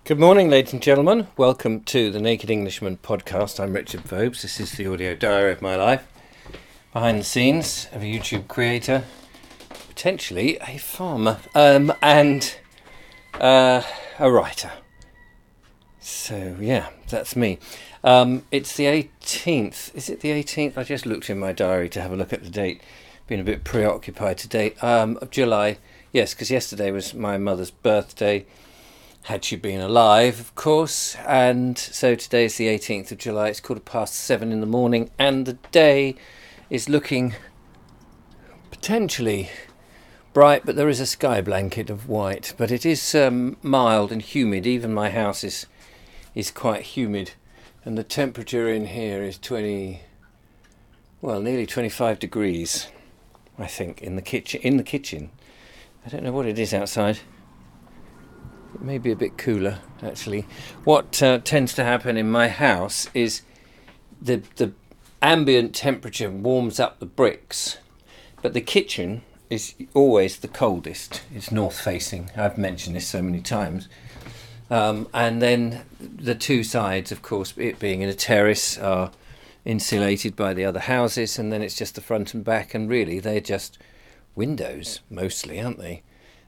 Good morning, ladies and gentlemen. Welcome to the Naked Englishman podcast. I'm Richard Vobes. This is the audio diary of my life. Behind the scenes of a YouTube creator, potentially a farmer, and a writer. So, yeah, that's me. It's the 18th. Is it the 18th? I just looked in my diary to have a look at the date. Been a bit preoccupied today. Of July. Yes, because yesterday was my mother's birthday. Had she been alive, of course, and so today is the 18th of July, it's 7:15 in the morning, and the day is looking potentially bright, but there is a sky blanket of white, but it is mild and humid. Even my house is quite humid, and the temperature in here is nearly 25 degrees, I think, in the kitchen. I don't know what it is outside. It may be a bit cooler, actually. What tends to happen in my house is the ambient temperature warms up the bricks, but the kitchen is always the coldest. It's north-facing. I've mentioned this so many times. And then the two sides, of course, it being in a terrace, are insulated by the other houses, and then it's just the front and back, and really they're just windows, mostly, aren't they?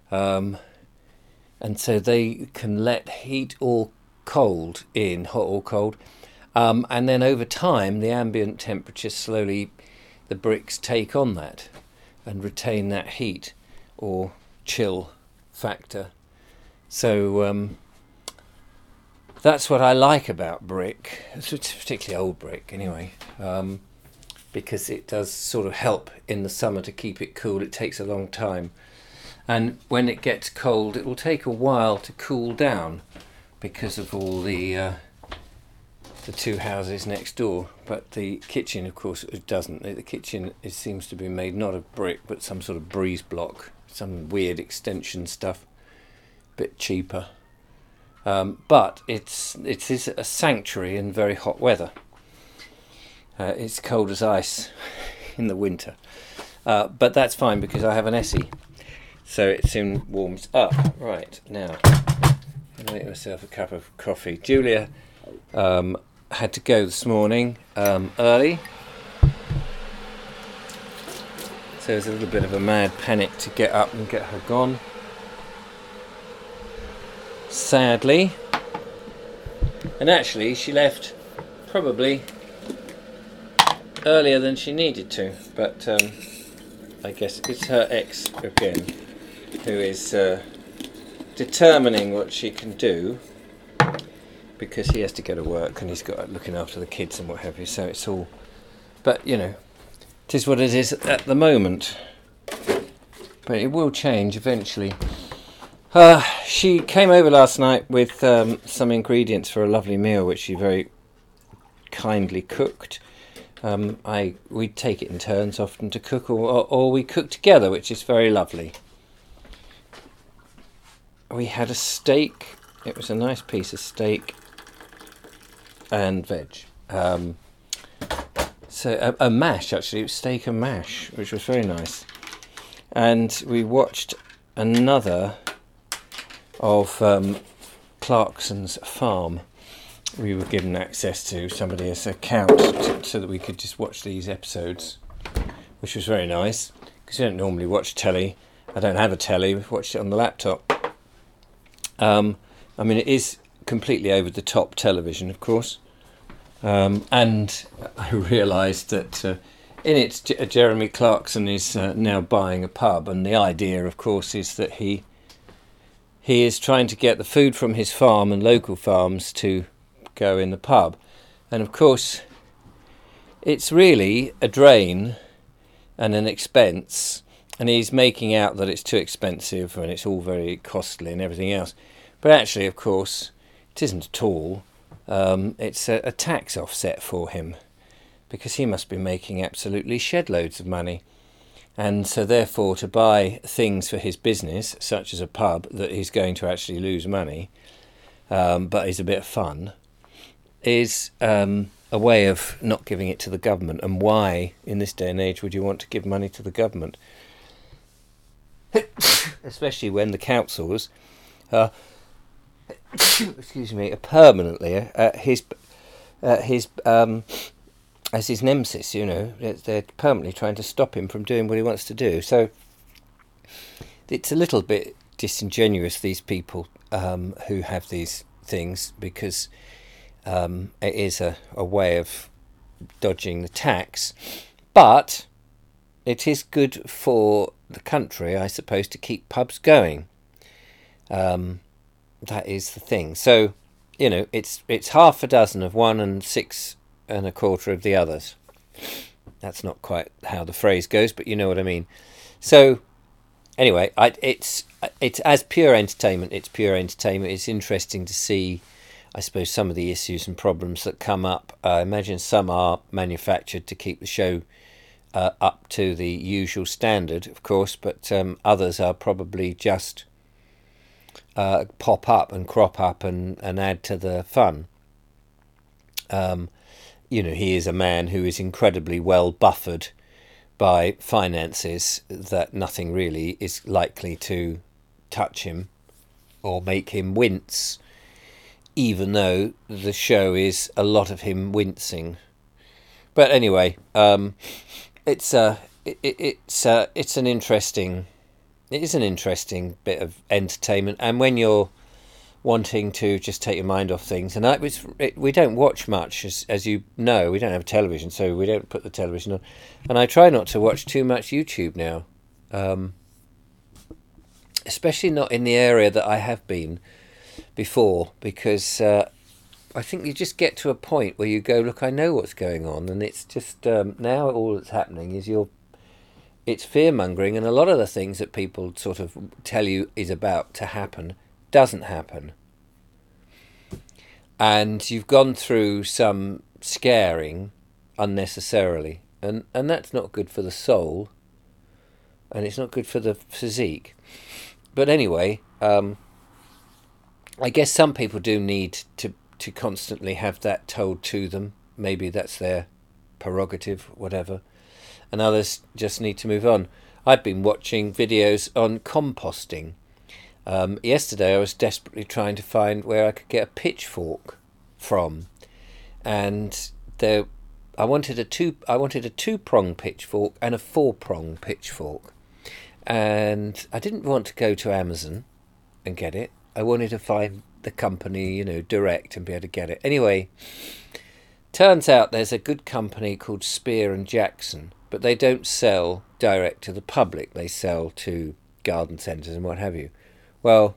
And so they can let heat or cold in, hot or cold. And then over time, the ambient temperature slowly, the bricks take on that and retain that heat or chill factor. So that's what I like about brick. It's particularly old brick anyway, because it does sort of help in the summer to keep it cool. It takes a long time. And when it gets cold, it will take a while to cool down because of all the two houses next door. But the kitchen, of course, it doesn't. The kitchen seems to be made not of brick, but some sort of breeze block, some weird extension stuff, a bit cheaper. But it is a sanctuary in very hot weather. It's cold as ice in the winter. But that's fine because I have an Essie. So it soon warms up. Right, now, I'll make myself a cup of coffee. Julia had to go this morning early. So there's a little bit of a mad panic to get up and get her gone. Sadly. And actually, she left probably earlier than she needed to. But I guess it's her ex again, who is determining what she can do, because he has to go to work and he's got looking after the kids and what have you, so it's all, but you know, it is what it is at the moment, but it will change eventually. She came over last night with some ingredients for a lovely meal which she very kindly cooked. We take it in turns often to cook, or we cook together, which is very lovely. We had a steak. It was a nice piece of steak and veg. So a mash, actually. It was steak and mash, which was very nice. And we watched another of Clarkson's Farm. We were given access to somebody's account so that we could just watch these episodes, which was very nice, because you don't normally watch telly. I don't have a telly. We've watched it on the laptop. I mean, it is completely over-the-top television, of course. And I realised that in it, Jeremy Clarkson is now buying a pub, and the idea, of course, is that he is trying to get the food from his farm and local farms to go in the pub. And, of course, it's really a drain and an expense, and he's making out that it's too expensive and it's all very costly and everything else. But actually, of course, it isn't at all. It's a tax offset for him, because he must be making absolutely shed loads of money. And so therefore, to buy things for his business, such as a pub, that he's going to actually lose money, but is a bit of fun, is a way of not giving it to the government. And why, in this day and age, would you want to give money to the government? Especially when the councils excuse me, permanently his as his nemesis. You know, they're permanently trying to stop him from doing what he wants to do. So it's a little bit disingenuous, these people who have these things, because it is a way of dodging the tax, but it is good for the country, I suppose, to keep pubs going. That is the thing. So, you know, it's half a dozen of one and 6 1/4 of the others. That's not quite how the phrase goes, but you know what I mean. So, anyway, it's as pure entertainment. It's pure entertainment. It's interesting to see, I suppose, some of the issues and problems that come up. I imagine some are manufactured to keep the show up to the usual standard, of course, but others are probably just pop up and crop up and add to the fun. You know, he is a man who is incredibly well buffered by finances, that nothing really is likely to touch him or make him wince, even though the show is a lot of him wincing. But anyway, it's an interesting bit of entertainment, and when you're wanting to just take your mind off things, and we don't watch much, as you know, we don't have television, so we don't put the television on, and I try not to watch too much YouTube now, especially not in the area that I have been before, because I think you just get to a point where you go, look, I know what's going on, and it's just now all that's happening is it's fear-mongering, and a lot of the things that people sort of tell you is about to happen doesn't happen. And you've gone through some scaring unnecessarily, and that's not good for the soul, and it's not good for the physique. But anyway, I guess some people do need to constantly have that told to them. Maybe that's their prerogative, whatever. And others just need to move on. I've been watching videos on composting. Yesterday I was desperately trying to find where I could get a pitchfork from, and I wanted a 2-prong pitchfork and a 4-prong pitchfork, and I didn't want to go to Amazon and get it. I wanted to find the company, you know, direct, and be able to get it. Anyway, turns out there's a good company called Spear and Jackson, but they don't sell direct to the public. They sell to garden centres and what have you. Well,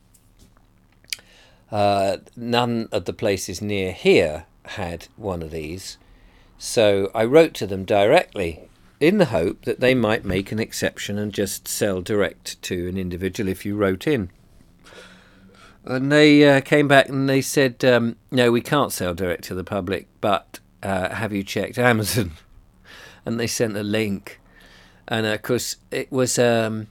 none of the places near here had one of these, so I wrote to them directly in the hope that they might make an exception and just sell direct to an individual if you wrote in. And they came back and they said, no, we can't sell direct to the public, but have you checked Amazon? And they sent a link, and of course it was a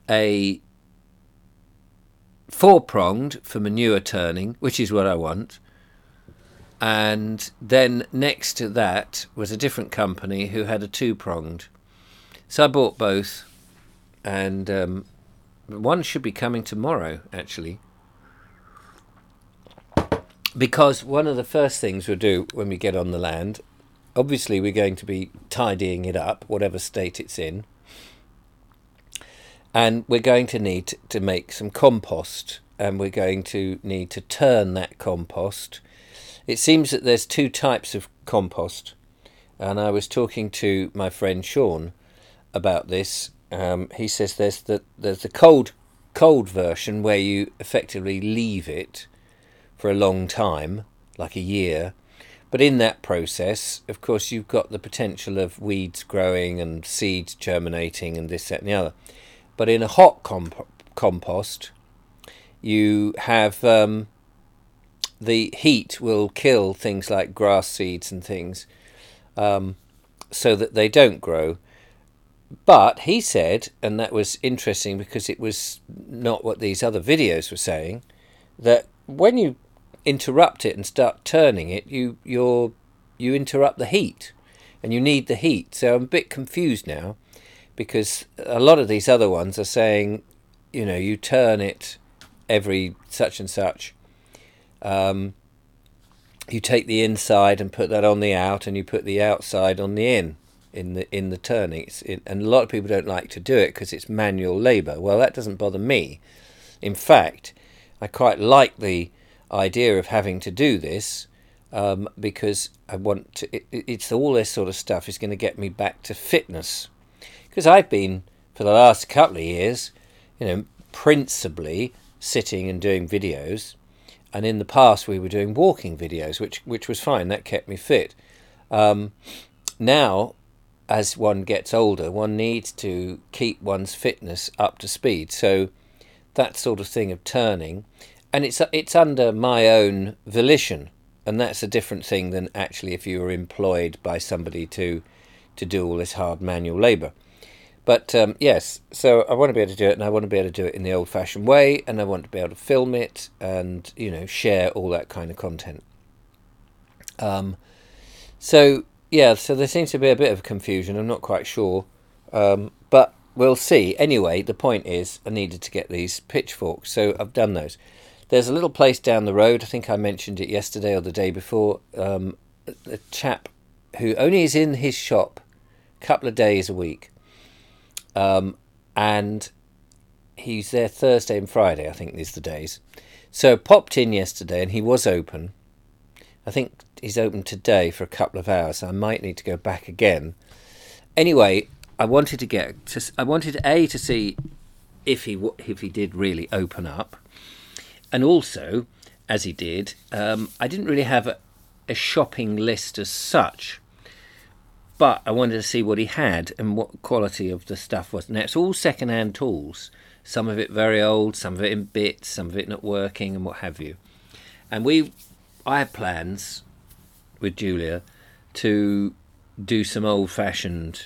4-pronged for manure turning, which is what I want, and then next to that was a different company who had a 2-pronged. So I bought both, and one should be coming tomorrow, actually, because one of the first things we'll do when we get on the land, obviously we're going to be tidying it up, whatever state it's in, and we're going to need to make some compost, and we're going to need to turn that compost. It seems that there's 2 types of compost, and I was talking to my friend Sean about this. He says there's the cold version where you effectively leave it for a long time, like a year, but in that process, of course, you've got the potential of weeds growing and seeds germinating and this, that and the other. But in a hot compost, you have the heat will kill things like grass seeds and things, so that they don't grow. But he said, and that was interesting because it was not what these other videos were saying, that when you interrupt it and start turning it, you interrupt the heat, and you need the heat. So I'm a bit confused now, because a lot of these other ones are saying, you know, you turn it every such and such, You take the inside and put that on the out, and you put the outside on the in the turning. And a lot of people don't like to do it because it's manual labour. Well, that doesn't bother me. In fact, I quite like the idea of having to do this because I want to. It's all this sort of stuff is going to get me back to fitness, because I've been for the last couple of years, principally sitting and doing videos. And in the past, we were doing walking videos, which was fine. That kept me fit. Now, as one gets older, one needs to keep one's fitness up to speed. So that sort of thing of turning, and it's under my own volition, and that's a different thing than actually if you were employed by somebody to do all this hard manual labour. But yes, so I want to be able to do it, and I want to be able to do it in the old-fashioned way, and I want to be able to film it and, share all that kind of content. So there seems to be a bit of confusion. I'm not quite sure, but we'll see. Anyway, the point is I needed to get these pitchforks, so I've done those. There's a little place down the road, I think I mentioned it yesterday or the day before, a chap who only is in his shop a couple of days a week. And he's there Thursday and Friday, I think is the days. So popped in yesterday, and he was open. I think he's open today for a couple of hours. So I might need to go back again. Anyway, I wanted to see if he did really open up, and also, as he did, I didn't really have a shopping list as such. But I wanted to see what he had and what quality of the stuff was. Now, it's all second-hand tools. Some of it very old, some of it in bits, some of it not working, and what have you. And I had plans with Julia to do some old-fashioned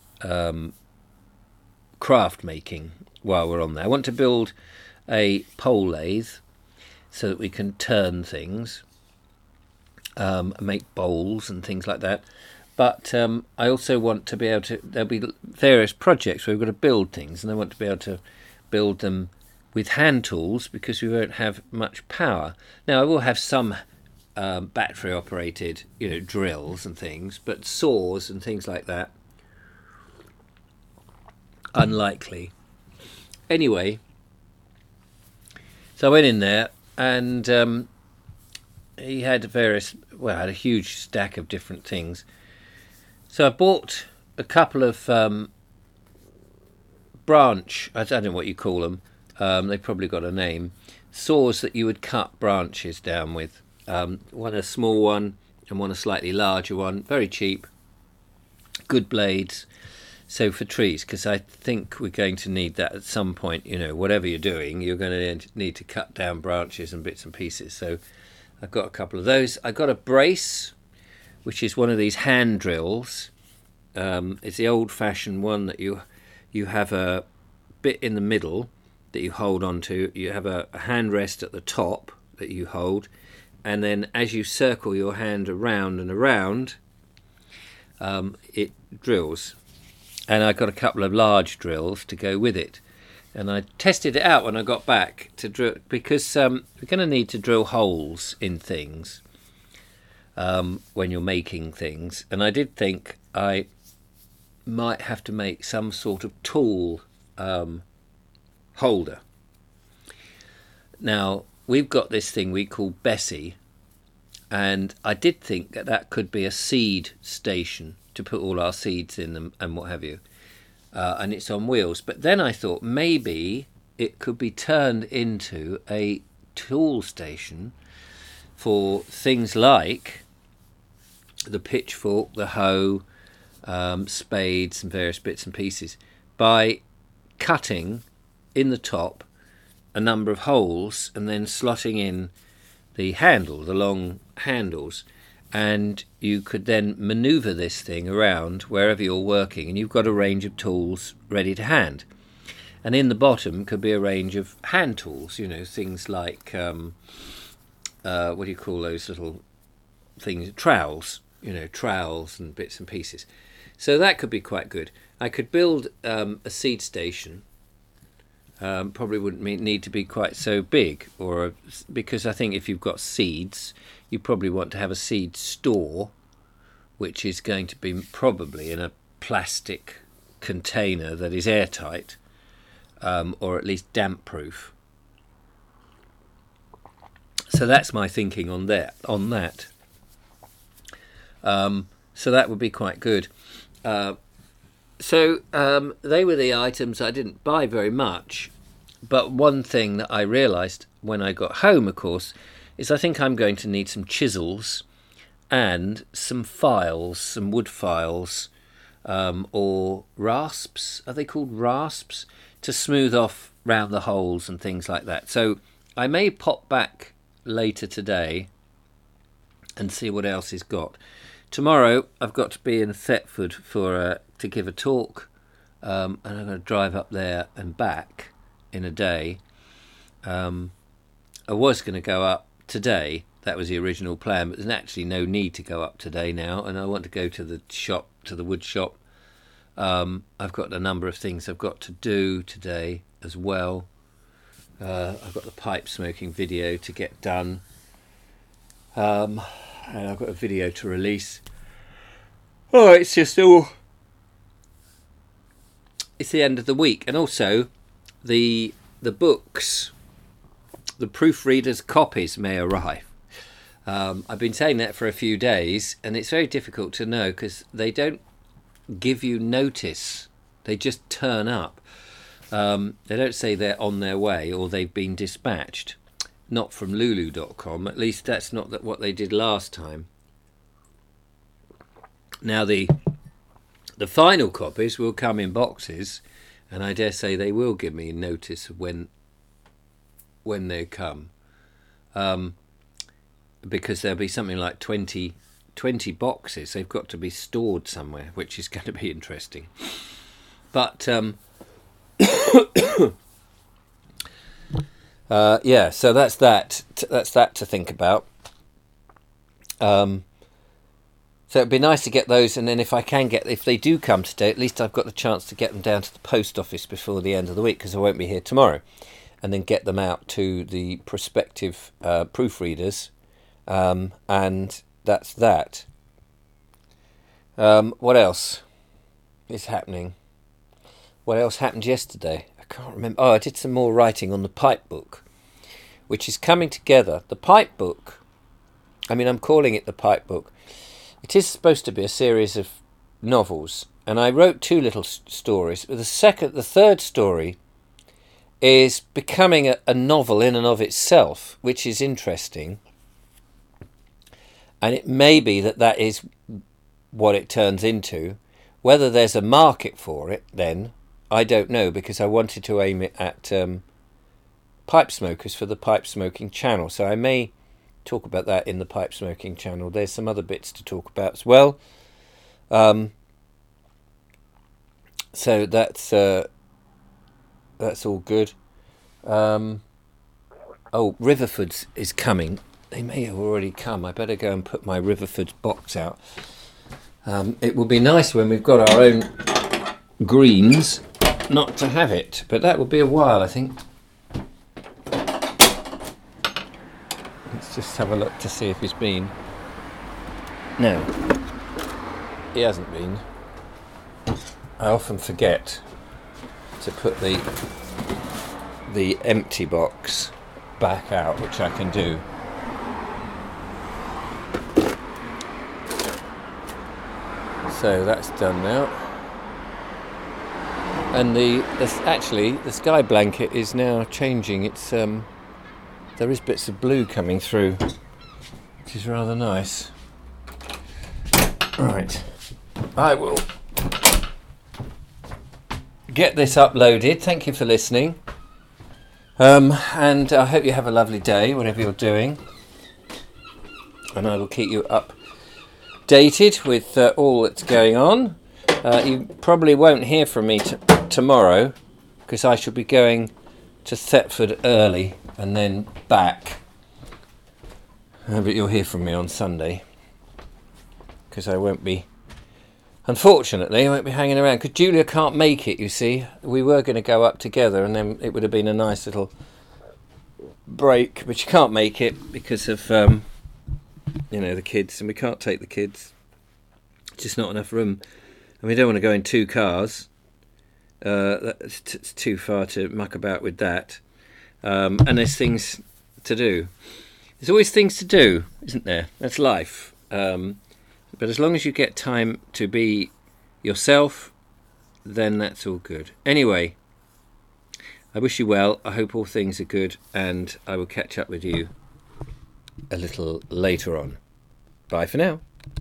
craft making while we're on there. I want to build a pole lathe so that we can turn things, make bowls and things like that. But I also want to be able to, there'll be various projects where we've got to build things, and I want to be able to build them with hand tools because we won't have much power. Now, I will have some battery operated, drills and things, but saws and things like that, unlikely. Anyway, so I went in there, and he had had a huge stack of different things. So I bought a couple of branch, I don't know what you call them, they've probably got a name, saws that you would cut branches down with. One a small one and one a slightly larger one, very cheap, good blades. So for trees, because I think we're going to need that at some point, whatever you're doing, you're going to need to cut down branches and bits and pieces. So I've got a couple of those. I got a brace, which is one of these hand drills. It's the old-fashioned one that you have a bit in the middle that you hold onto. You have a hand rest at the top that you hold, and then as you circle your hand around and around, it drills. And I got a couple of large drills to go with it. And I tested it out when I got back to drill, because we're going to need to drill holes in things when you're making things. And I did think I might have to make some sort of tool holder. Now, we've got this thing we call Bessie, and I did think that could be a seed station to put all our seeds in them and what have you. And it's on wheels. But then I thought maybe it could be turned into a tool station for things like the pitchfork, the hoe, spades and various bits and pieces, by cutting in the top a number of holes and then slotting in the handle, the long handles, and you could then maneuver this thing around wherever you're working, and you've got a range of tools ready to hand. And in the bottom could be a range of hand tools, things like what do you call those little things, trowels, trowels and bits and pieces. So that could be quite good. I could build a seed station Probably wouldn't need to be quite so big, because I think if you've got seeds, you probably want to have a seed store, which is going to be probably in a plastic container that is airtight, or at least damp proof. So that's my thinking on that. So that would be quite good. So they were the items. I didn't buy very much, but one thing that I realised when I got home, of course, is I think I'm going to need some chisels and some files, some wood files, or rasps. Are they called rasps? To smooth off round the holes and things like that. So I may pop back later today and see what else he's got. Tomorrow I've got to be in Thetford to give a talk, and I'm going to drive up there and back in a day. I was going to go up today. That was the original plan, but there's actually no need to go up today now, and I want to go to the shop, to the wood shop. I've got a number of things I've got to do today as well. I've got the pipe smoking video to get done, and I've got a video to release. Oh, it's just all... It's the end of the week, and also the books, the proofreaders' copies may arrive. I've been saying that for a few days, and it's very difficult to know because they don't give you notice. They just turn up. They don't say they're on their way or they've been dispatched. Not from Lulu.com. At least that's not what they did last time. Now the final copies will come in boxes, and I dare say they will give me notice of when they come, because there'll be something like 20 boxes. They've got to be stored somewhere, which is going to be interesting. But yeah, so that's that. That's that to think about. So it'd be nice to get those, and then if they do come today, at least I've got the chance to get them down to the post office before the end of the week, because I won't be here tomorrow, and then get them out to the prospective proofreaders, and that's that. What else is happening? What else happened yesterday? I can't remember. Oh, I did some more writing on the pipe book, which is coming together. The pipe book, I'm calling it the pipe book. It is supposed to be a series of novels, and I wrote 2 little stories. The third story is becoming a novel in and of itself, which is interesting. And it may be that is what it turns into. Whether there's a market for it, then, I don't know, because I wanted to aim it at pipe smokers for the pipe smoking channel. So I may talk about that in the pipe smoking channel. There's some other bits to talk about as well. So that's all good. Riverfords is coming. They may have already come. I better go and put my Riverfords box out. It will be nice when we've got our own greens not to have it, but that will be a while, I think. Let's just have a look to see if he's been. No, he hasn't been. I often forget to put the empty box back out, which I can do. So that's done now. And the sky blanket is now changing. It's there is bits of blue coming through, which is rather nice. Right, I will get this uploaded. Thank you for listening, and I hope you have a lovely day, whatever you're doing. And I will keep you updated with all that's going on. You probably won't hear from me tomorrow, because I shall be going to Thetford early and then back. But you'll hear from me on Sunday, because I won't be unfortunately, I won't be hanging around because Julia can't make it, you see. We were going to go up together and then it would have been a nice little break, but she can't make it because of, the kids, and we can't take the kids. Just not enough room. And we don't want to go in 2 cars. It's too far to muck about with that. And there's things to do. There's always things to do, isn't there? That's life. But as long as you get time to be yourself, then that's all good. Anyway, I wish you well. I hope all things are good, and I will catch up with you a little later on. Bye for now.